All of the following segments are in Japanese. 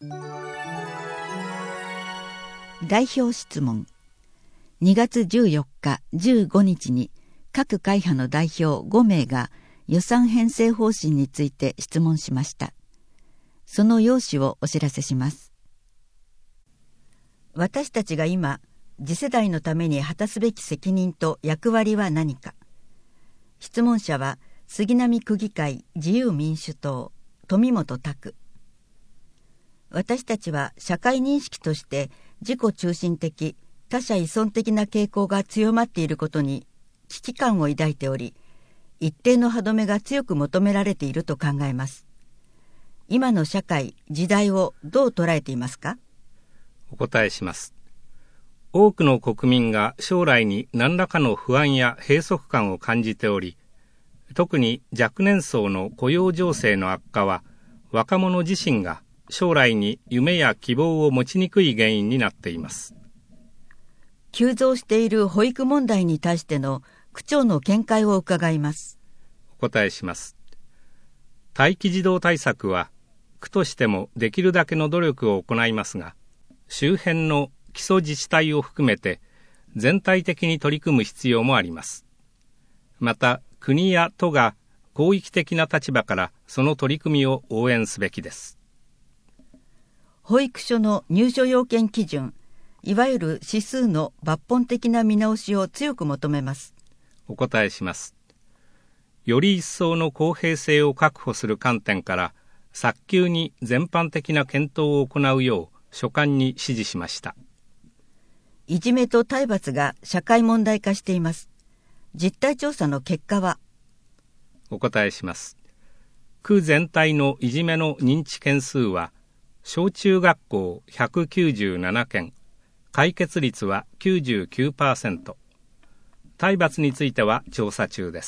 代表質問。2月14日、15日に各会派の代表5名が予算編成方針について質問しました。その要旨をお知らせします。私たちが今、次世代のために果たすべき責任と役割は何か。質問者は杉並区議会自由民主党、富本拓。私たちは社会認識として自己中心的、他者依存的な傾向が強まっていることに危機感を抱いており、一定の歯止めが強く求められていると考えます。今の社会、時代をどう捉えていますか？ お答えします。多くの国民が将来に何らかの不安や閉塞感を感じており、特に若年層の雇用情勢の悪化は、若者自身が将来に夢や希望を持ちにくい原因になっています。 急増している保育問題に対しての区長の見解を伺います。 お答えします。待機児童対策は、区としてもできるだけの努力を行いますが、周辺の基礎自治体を含めて全体的に取り組む必要もあります。また、国や都が広域的な立場からその取り組みを応援すべきです。 保育所の入所要件基準、いわゆる指数の抜本的な見直しを強く求めます。 お答えします。より一層の公平性を確保する観点から、早急に全般的な検討を行うよう所管に指示しました。 いじめと体罰が社会問題化しています。実態調査の結果は？ お答えします。区全体のいじめの認知件数は、小中学校197件、解決率は 99%。体罰については調査中です。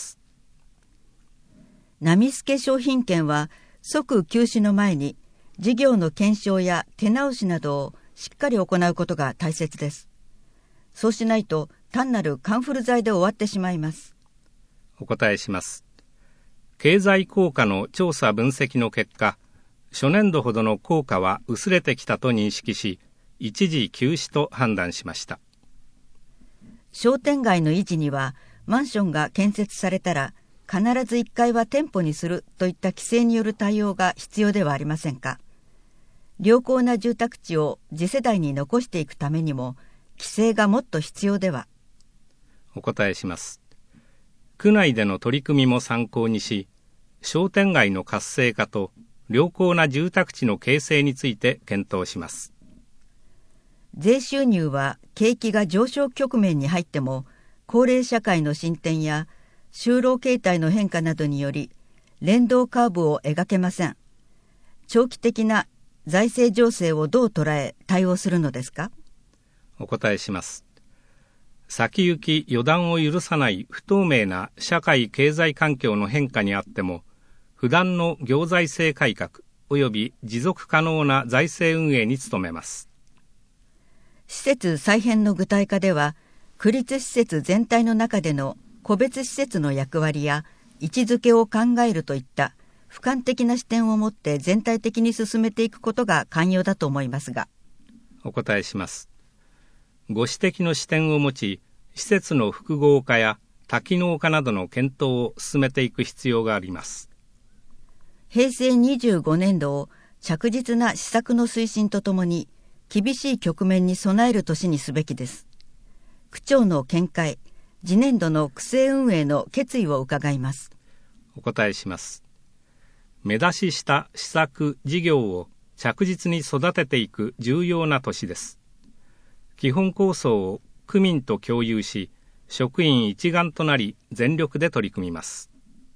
波助商品券は即休止の前に事業の検証や手直しなどをしっかり行うことが大切です。そうしないと単なるカンフル剤で終わってしまいます。 お答えします。経済効果の調査分析の結果、初年度ほどの効果は薄れてきたと認識し、一時休止と判断しました。 商店街の維持には、マンションが建設されたら必ず1階は店舗にするといった規制による対応が必要ではありませんか。良好な住宅地を次世代に残していくためにも、規制がもっと必要では。 お答えします。区内での取り組みも参考にし、商店街の活性化と良好な住宅地の形成について検討します。 税収入は景気が上昇局面に入っても、高齢社会の進展や就労形態の変化などにより、連動カーブを描けません。長期的な財政情勢をどう捉え対応するのですか？ お答えします。先行き予断を許さない不透明な社会経済環境の変化にあっても、不断の行財政改革及び持続可能な財政運営に努めます。 施設再編の具体化では、区立施設全体の中での個別施設の役割や位置づけを考えるといった俯瞰的な視点を持って全体的に進めていくことが肝要だと思いますが。 お答えします。ご指摘の視点を持ち、施設の複合化や多機能化などの検討を進めていく必要があります。 平成25年度を着実な施策の推進とともに厳しい局面に備える年にすべきです。区長の見解、次年度の区政運営の決意を伺います。 お答えします。目指しした施策事業を着実に育てていく重要な年です。基本構想を区民と共有し、職員一丸となり全力で取り組みます。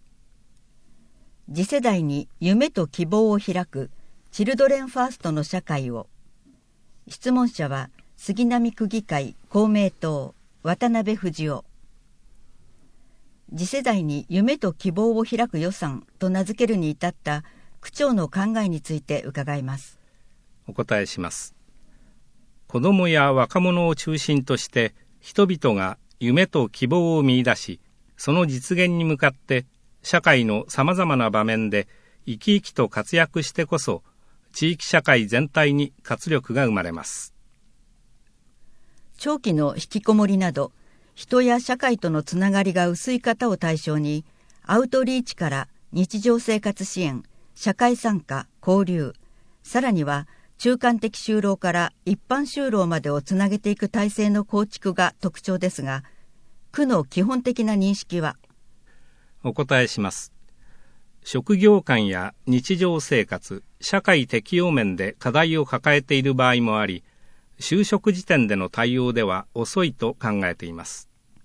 次世代に夢と希望を開くチルドレンファーストの社会を。質問者は杉並区議会公明党渡辺富夫。次世代に夢と希望を開く予算と名付けるに至った区長の考えについて伺います。 お答えします。子どもや若者を中心として人々が夢と希望を見出し、その実現に向かって社会のさまざまな場面で生き生きと活躍してこそ地域社会全体に活力が生まれます。 長期の引きこもりなど、人や社会とのつながりが薄い方を対象に、アウトリーチから日常生活支援、社会参加、交流、さらには中間的就労から一般就労までをつなげていく体制の構築が特徴ですが、区の基本的な認識は？ お答えします。職業観や日常生活、社会適応面で課題を抱えている場合もあり、就職時点での対応では遅いと考えています。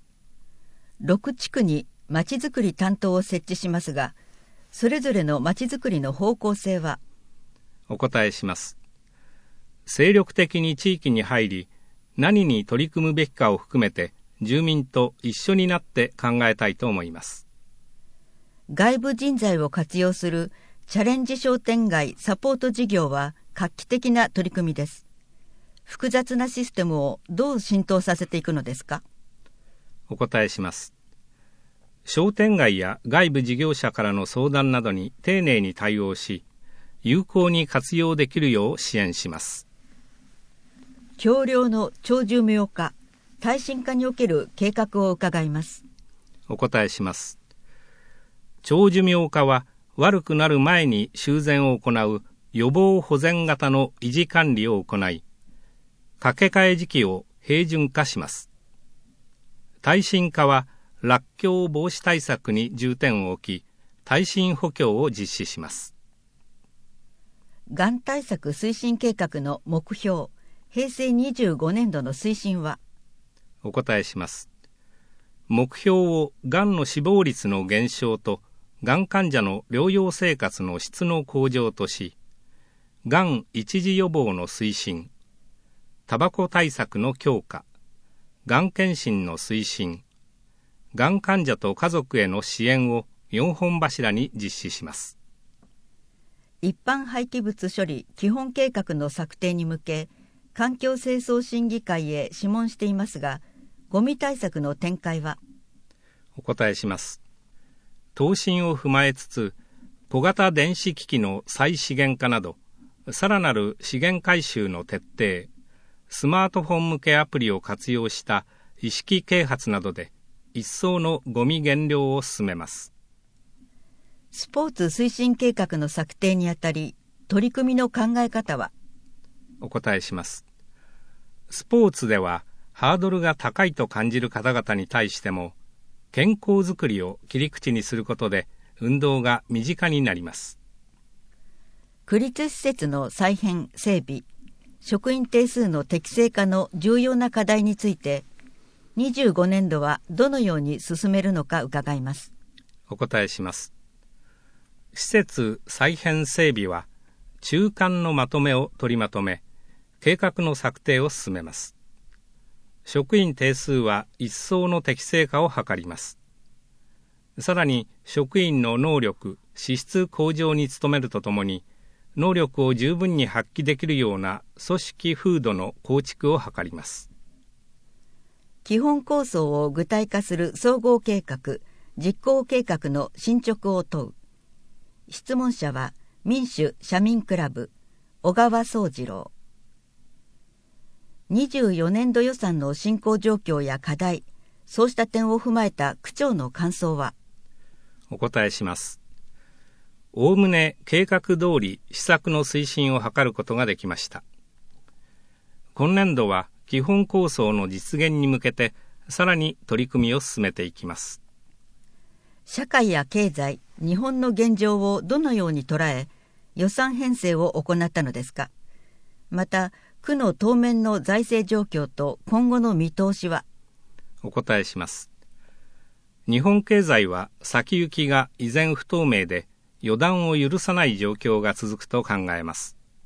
6地区にまちづくり担当を設置しますが、それぞれのまちづくりの方向性は？ お答えします。精力的に地域に入り、何に取り組むべきかを含めて住民と一緒になって考えたいと思います。 外部人材を活用するチャレンジ商店街サポート事業は画期的な取り組みです。複雑なシステムをどう浸透させていくのですか？ お答えします。商店街や外部事業者からの相談などに丁寧に対応し、有効に活用できるよう支援します。 橋梁の長寿命化、耐震化における計画を伺います。 お答えします。長寿命化は悪くなる前に修繕を行う予防保全型の維持管理を行い、掛け替え時期を平準化します。耐震化は落橋防止対策に重点を置き、耐震補強を実施します。 がん対策推進計画の目標、平成25年度の推進は？ お答えします。目標をがんの死亡率の減少とがん患者の療養生活の質の向上とし、がん一時予防の推進、タバコ対策の強化、がん検診の推進、がん患者と家族への支援を4本柱に実施します。 一般廃棄物処理基本計画の策定に向け、環境清掃審議会へ諮問していますが、ゴミ対策の展開は？ お答えします。答申を踏まえつつ、小型電子機器の再資源化など、さらなる資源回収の徹底、スマートフォン向けアプリを活用した意識啓発などで、一層のゴミ減量を進めます。 スポーツ推進計画の策定にあたり、取り組みの考え方は？ お答えします。スポーツではハードルが高いと感じる方々に対しても、健康づくりを切り口にすることで運動が身近になります。 区立施設の再編整備、職員定数の適正化の重要な課題について、25年度はどのように進めるのか伺います。 お答えします。施設再編整備は中間のまとめを取りまとめ、計画の策定を進めます。職員定数は一層の適正化を図ります。さらに職員の能力、資質向上に努めるとともに、能力を十分に発揮できるような組織風土の構築を図ります。 基本構想を具体化する総合計画、実行計画の進捗を問う。質問者は民主・社民クラブ、小川宗次郎。24年度予算の進行状況や課題、そうした点を踏まえた区長の感想は？ お答えします。おおむね計画通り施策の推進を図ることができました。今年度は基本構想の実現に向けてさらに取り組みを進めていきます。 社会や経済、日本の現状をどのように捉え、予算編成を行ったのですか？また、区の当面の財政状況と今後の見通しは？ お答えします。日本経済は先行きが依然不透明で予断を許さない状況が続くと考えます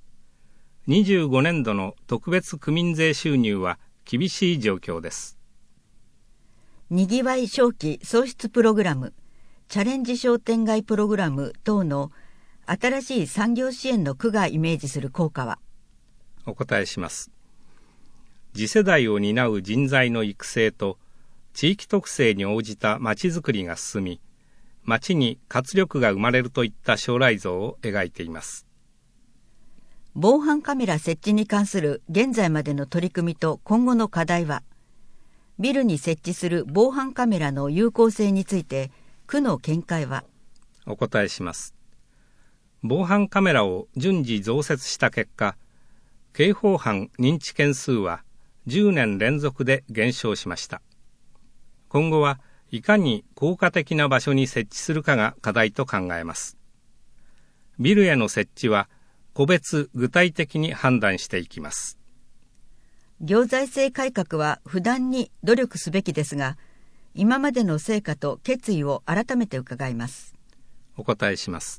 。25年度の特別区民税収入は厳しい状況です。 にぎわい商機創出プログラム、チャレンジ商店街プログラム等の新しい産業支援の区がイメージする効果は？ お答えします。次世代を担う人材の育成と地域特性に応じたまちづくりが進み、まちに活力が生まれるといった将来像を描いています。 防犯カメラ設置に関する現在までの取り組みと今後の課題は、ビルに設置する防犯カメラの有効性について区の見解は。 お答えします。防犯カメラを順次増設した結果、刑法犯認知件数は10年連続で減少しました。今後はいかに効果的な場所に設置するかが課題と考えます。ビルへの設置は個別具体的に判断していきます。 行財政改革は不断に努力すべきですが、今までの成果と決意を改めて伺います。 お答えします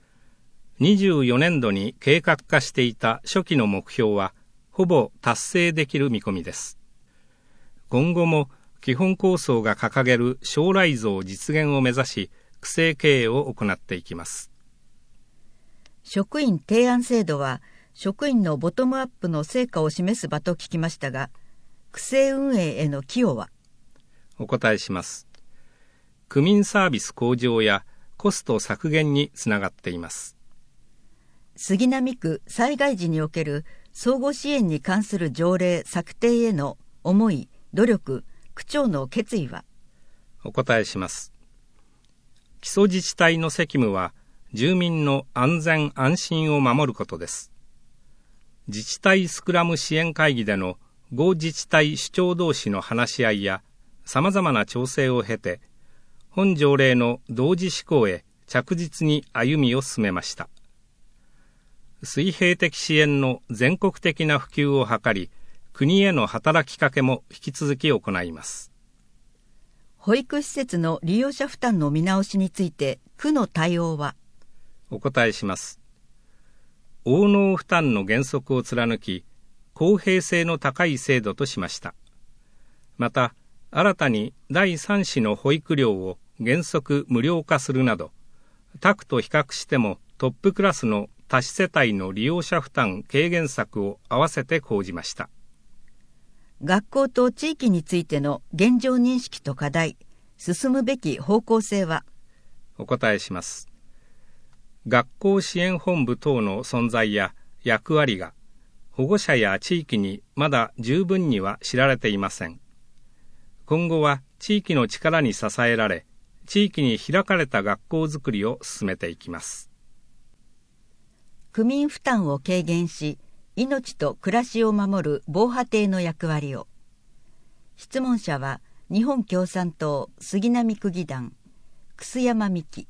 。24年度に計画化していた初期の目標はほぼ達成できる見込みです。今後も基本構想が掲げる将来像実現を目指し、区政経営を行っていきます。 職員提案制度は職員のボトムアップの成果を示す場と聞きましたが、区政運営への寄与は。 お答えします。区民サービス向上やコスト削減につながっています。 杉並区災害時における相互支援に関する条例策定への思い、努力、区長の決意は。 お答えします。基礎自治体の責務は住民の安全安心を守ることです。自治体スクラム支援会議での5自治体首長同士の話し合いやさまざまな調整を経て、本条例の同時施行へ着実に歩みを進めました。水平的支援の全国的な普及を図り、国への働きかけも引き続き行います。 保育施設の利用者負担の見直しについて区の対応は。 お答えします。応納負担の原則を貫き、公平性の高い制度としました。また、新たに第3子の保育料を原則無料化するなど、他区と比較してもトップクラスの多子世帯の利用者負担軽減策を併せて講じました。 学校と地域についての現状認識と課題、進むべき方向性は。 お答えします。学校支援本部等の存在や役割が保護者や地域にまだ十分には知られていません。今後は地域の力に支えられ、地域に開かれた学校づくりを進めていきます。 区民負担を軽減し、命と暮らしを守る防波堤の役割を。質問者は日本共産党杉並区議団楠山美希。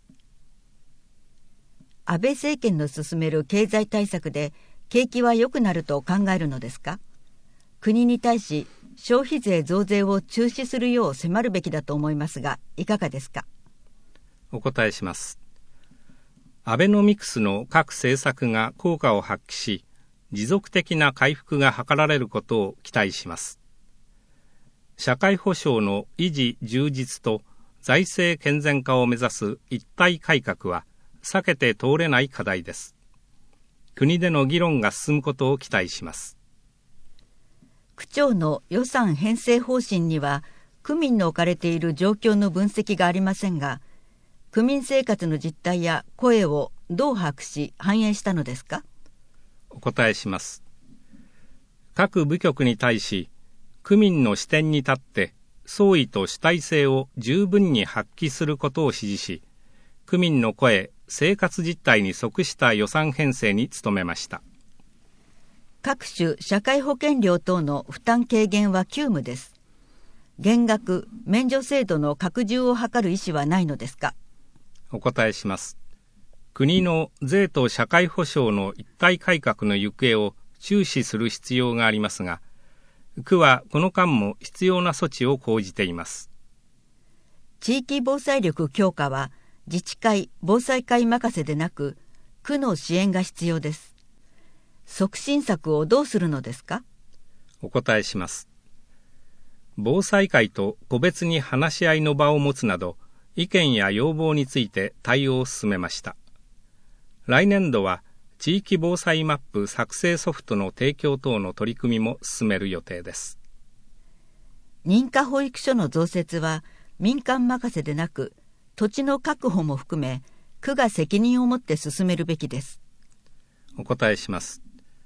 安倍政権の進める経済対策で景気は良くなると考えるのですか。国に対し消費税増税を中止するよう迫るべきだと思いますが、いかがですか。 お答えします。アベノミクスの各政策が効果を発揮し、持続的な回復が図られることを期待します。社会保障の維持充実と財政健全化を目指す一体改革は避けて通れない課題です。国での議論が進むことを期待します。 区長の予算編成方針には区民の置かれている状況の分析がありませんが、区民生活の実態や声をどう把握し反映したのですか。 お答えします。各部局に対し、区民の視点に立って総意と主体性を十分に発揮することを指示し、区民の声、生活実態に即した予算編成に努めました。 各種社会保険料等の負担軽減は急務です。減額・免除制度の拡充を図る意思はないのですか。 お答えします。国の税と社会保障の一体改革の行方を注視する必要がありますが、区はこの間も必要な措置を講じています。 地域防災力強化は自治会・防災会任せでなく、区の支援が必要です。促進策をどうするのですか。 お答えします。防災会と個別に話し合いの場を持つなど、意見や要望について対応を進めました。来年度は地域防災マップ作成ソフトの提供等の取り組みも進める予定です。 認可保育所の増設は民間任せでなく、土地の確保も含め区が責任を持って進めるべきです。 お答えします。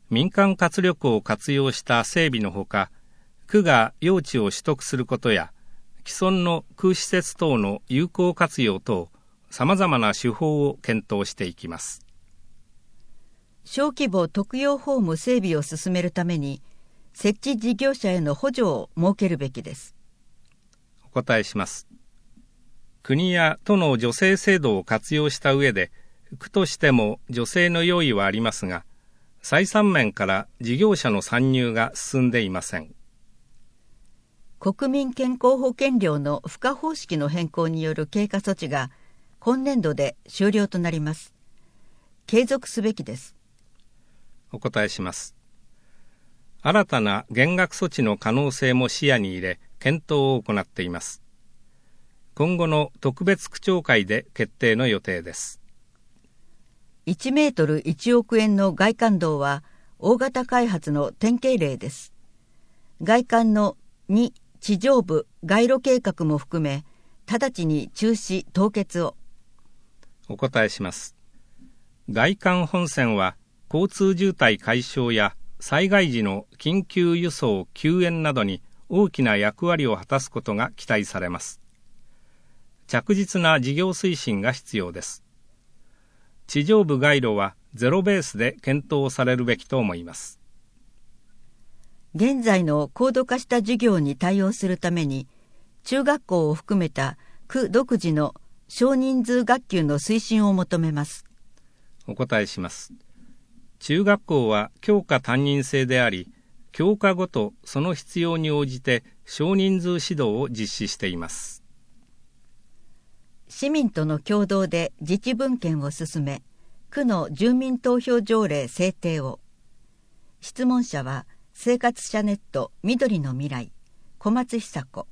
民間活力を活用した整備のほか、区が用地を取得することや、既存の区施設等の有効活用等、さまざまな手法を検討していきます。 小規模特用ホーム整備を進めるために、設置事業者への補助を設けるべきです。 お答えします。国や都の助成制度を活用した上で、区としても助成の用意はありますが、採算面から事業者の参入が進んでいません。 国民健康保険料の付加方式の変更による経過措置が今年度で終了となります。継続すべきです。 お答えします。新たな減額措置の可能性も視野に入れ、検討を行っています。今後の特別区長会で決定の予定です。 1メートル1億円の外環道は大型開発の典型例です。外環の2地上部街路計画も含め、直ちに中止凍結を。 お答えします。外環本線は交通渋滞解消や災害時の緊急輸送救援などに大きな役割を果たすことが期待されます。着実な事業推進が必要です。地上部街路はゼロベースで検討されるべきと思います。 現在の高度化した授業に対応するために、中学校を含めた区独自の少人数学級の推進を求めます。 お答えします。中学校は教科担任制であり、教科ごとその必要に応じて少人数指導を実施しています。 市民との共同で自治分権を進め、区の住民投票条例制定を。質問者は生活者ネット緑の未来、小松久子。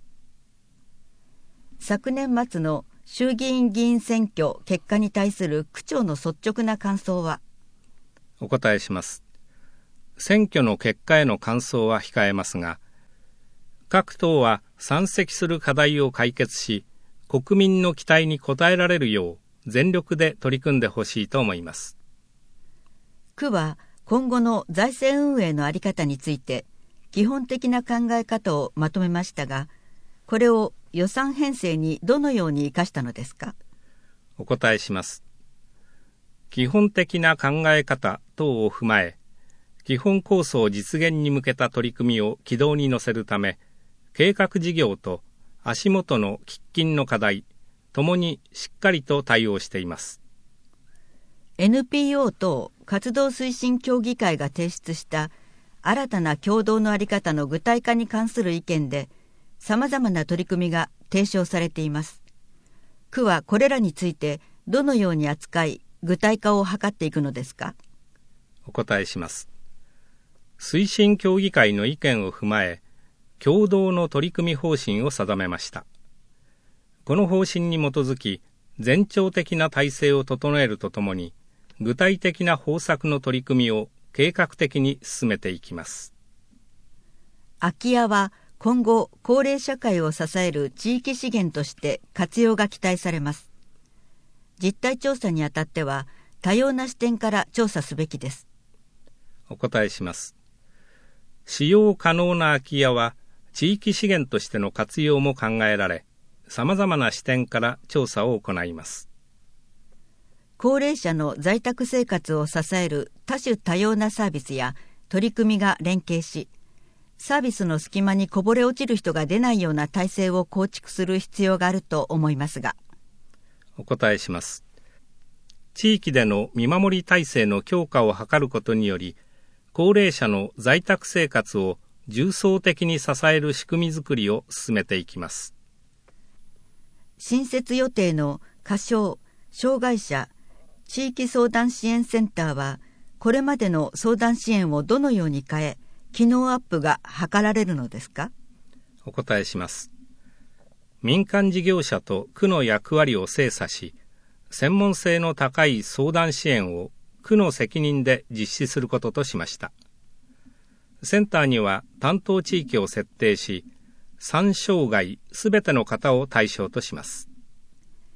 昨年末の衆議院議員選挙結果に対する区長の率直な感想は。 お答えします。選挙の結果への感想は控えますが、各党は山積する課題を解決し、国民の期待に応えられるよう全力で取り組んでほしいと思います。 区は今後の財政運営の在り方について基本的な考え方をまとめましたが、これを予算編成にどのように生かしたのですか。 お答えします。基本的な考え方等を踏まえ、基本構想実現に向けた取り組みを軌道に乗せるため、計画事業と足元の喫緊の課題ともにしっかりと対応しています。 NPO 等活動推進協議会が提出した新たな共同の在り方の具体化に関する意見で、さまざまな取り組みが提唱されています。区はこれらについてどのように扱い、具体化を図っていくのですか。 お答えします。推進協議会の意見を踏まえ、共同の取り組み方針を定めました。この方針に基づき、全庁的な体制を整えるとともに、具体的な方策の取り組みを計画的に進めていきます。 空き家は今後、高齢社会を支える地域資源として活用が期待されます。実態調査にあたっては、多様な視点から調査すべきです。 お答えします。使用可能な空き家は、地域資源としての活用も考えられ、さまざまな視点から調査を行います。 高齢者の在宅生活を支える多種多様なサービスや取り組みが連携し、サービスの隙間にこぼれ落ちる人が出ないような体制を構築する必要があると思いますが。 お答えします。地域での見守り体制の強化を図ることにより、高齢者の在宅生活を重層的に支える仕組みづくりを進めていきます。 新設予定の仮称障害者地域相談支援センターは、これまでの相談支援をどのように変え、機能アップが図られるのですか。 お答えします。民間事業者と区の役割を精査し、専門性の高い相談支援を区の責任で実施することとしました。センターには担当地域を設定し、3障害すべての方を対象とします。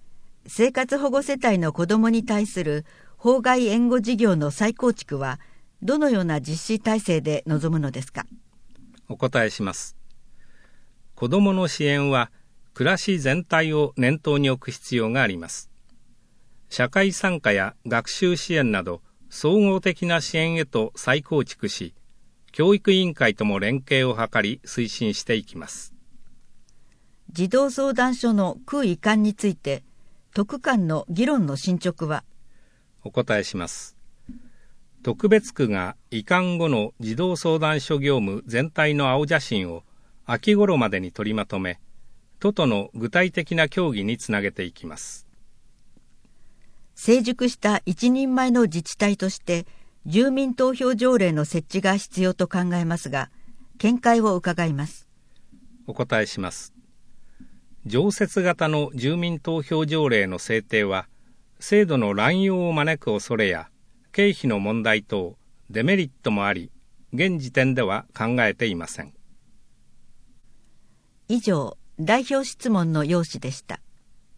生活保護世帯の子どもに対する法外援護事業の再構築はどのような実施体制で臨むのですか。 お答えします。子どもの支援は暮らし全体を念頭に置く必要があります。社会参加や学習支援など総合的な支援へと再構築し、教育委員会とも連携を図り推進していきます。 児童相談所の空移管について、特管の議論の進捗は。 お答えします。特別区が移管後の児童相談所業務全体の青写真を秋頃までに取りまとめ、都との具体的な協議につなげていきます。 成熟した一人前の自治体として住民投票条例の設置が必要と考えますが、見解を伺います。 お答えします。常設型の住民投票条例の制定は、制度の乱用を招く恐れや経費の問題等デメリットもあり、現時点では考えていません。 以上、代表質問の要旨でした。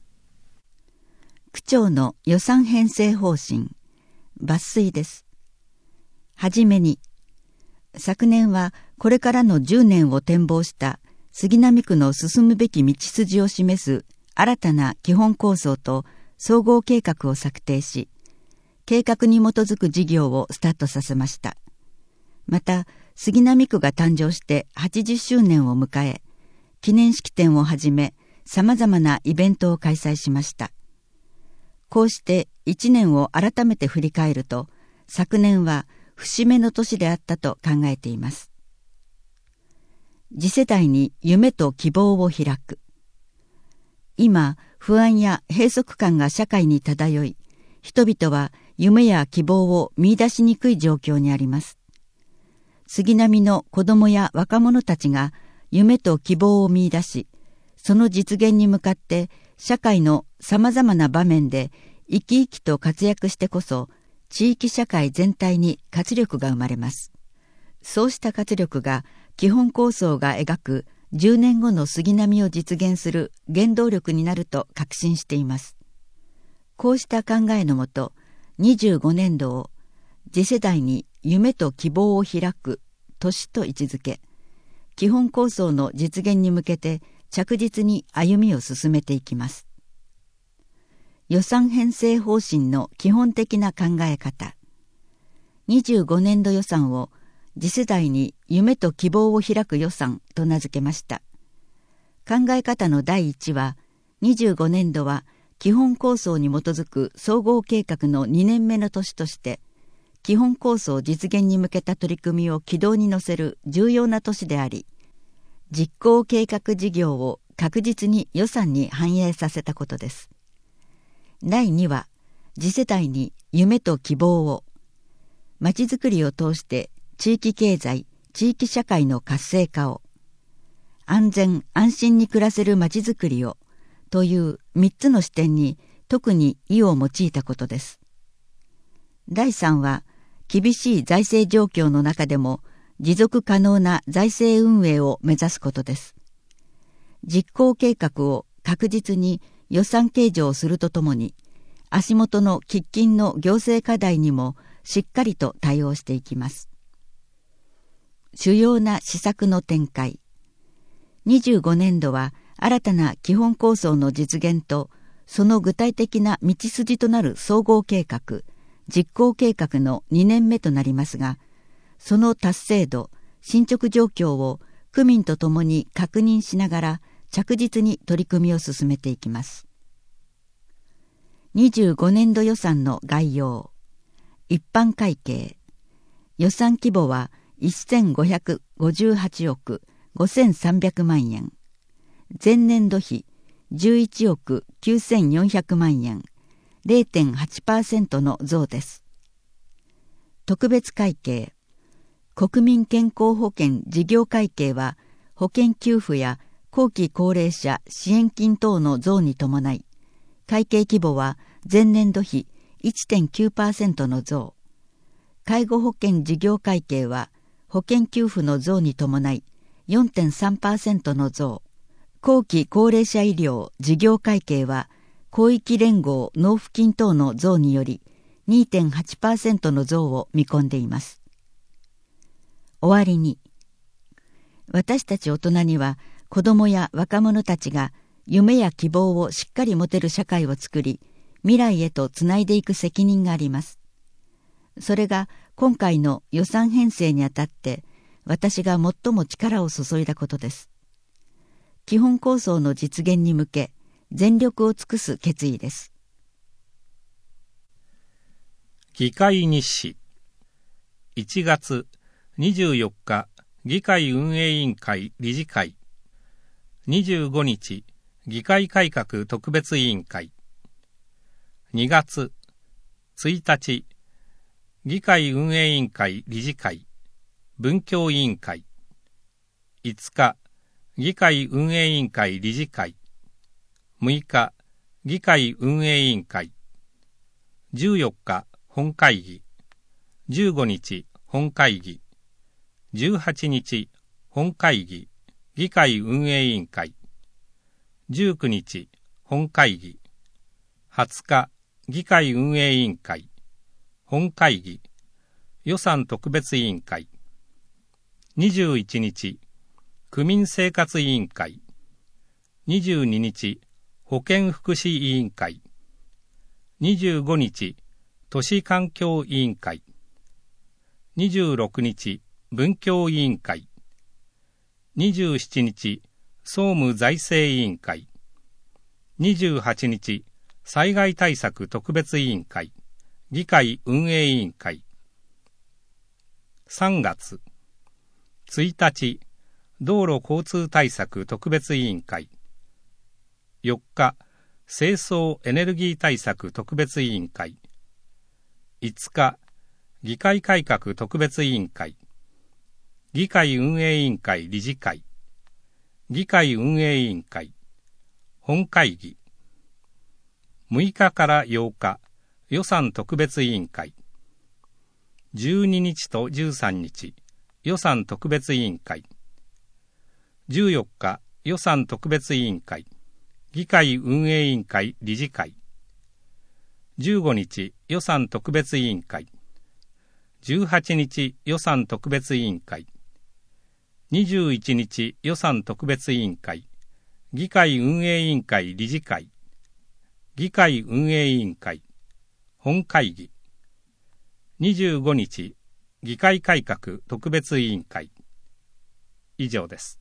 区長の予算編成方針、抜粋です。はじめに、昨年はこれからの10年を展望した杉並区の進むべき道筋を示す新たな基本構想と総合計画を策定し、計画に基づく事業をスタートさせました。また、杉並区が誕生して80周年を迎え、記念式典をはじめ、様々なイベントを開催しました。こうして1年を改めて振り返ると、昨年は節目の年であったと考えています。次世代に夢と希望を開く。今、不安や閉塞感が社会に漂い、人々は夢や希望を見出しにくい状況にあります。杉並の子どもや若者たちが夢と希望を見出し、その実現に向かって社会のさまざまな場面で生き生きと活躍してこそ、地域社会全体に活力が生まれます。そうした活力が基本構想が描く10年後の杉並を実現する原動力になると確信しています。こうした考えのもと、25年度を次世代に夢と希望を開く年と位置づけ、基本構想の実現に向けて着実に歩みを進めていきます。予算編成方針の基本的な考え方。25年度予算を次世代に夢と希望を開く予算と名付けました。考え方の第一は、25年度は基本構想に基づく総合計画の2年目の年として、基本構想実現に向けた取り組みを軌道に乗せる重要な年であり、実行計画事業を確実に予算に反映させたことです。第2は、次世代に夢と希望を、まちづくりを通して地域経済、地域社会の活性化を、安全・安心に暮らせるまちづくりをという3つの視点に特に意を用いたことです。第3は、厳しい財政状況の中でも持続可能な財政運営を目指すことです。実行計画を確実に予算計上するとともに、足元の喫緊の行政課題にもしっかりと対応していきます。主要な施策の展開。25年度は新たな基本構想の実現と、その具体的な道筋となる総合計画、実行計画の2年目となりますが、その達成度、進捗状況を区民とともに確認しながら着実に取り組みを進めていきます。25年度予算の概要。一般会計。予算規模は1558億5300万円。前年度比11億9400万円。0.8% の増です。特別会計。国民健康保険事業会計は保険給付や後期高齢者支援金等の増に伴い、会計規模は前年度比 1.9% の増。介護保険事業会計は保険給付の増に伴い 4.3% の増。後期高齢者医療事業会計は広域連合納付金等の増により 2.8% の増を見込んでいます。 終わりに。私たち大人には子どもや若者たちが夢や希望をしっかり持てる社会を作り、未来へとつないでいく責任があります。それが今回の予算編成にあたって私が最も力を注いだことです。基本構想の実現に向け全力を尽くす決意です。 議会日誌。1月24日議会運営委員会理事会。25日議会改革特別委員会。2月1日議会運営委員会理事会文教委員会。5日議会運営委員会理事会。6日議会運営委員会。14日本会議。15日本会議。18日本会議議会運営委員会。19日本会議。20日議会運営委員会本会議予算特別委員会。21日区民生活委員会。22日保健福祉委員会。25日都市環境委員会。26日文教委員会。27日総務財政委員会。28日災害対策特別委員会議会運営委員会。3月1日道路交通対策特別委員会。4日清掃エネルギー対策特別委員会。5日議会改革特別委員会議会運営委員会理事会議会運営委員会本会議。6日から8日予算特別委員会。12日と13日予算特別委員会。14日予算特別委員会議会運営委員会理事会。15日予算特別委員会。18日予算特別委員会。21日予算特別委員会議会運営委員会理事会議会運営委員会本会議。25日議会改革特別委員会。以上です。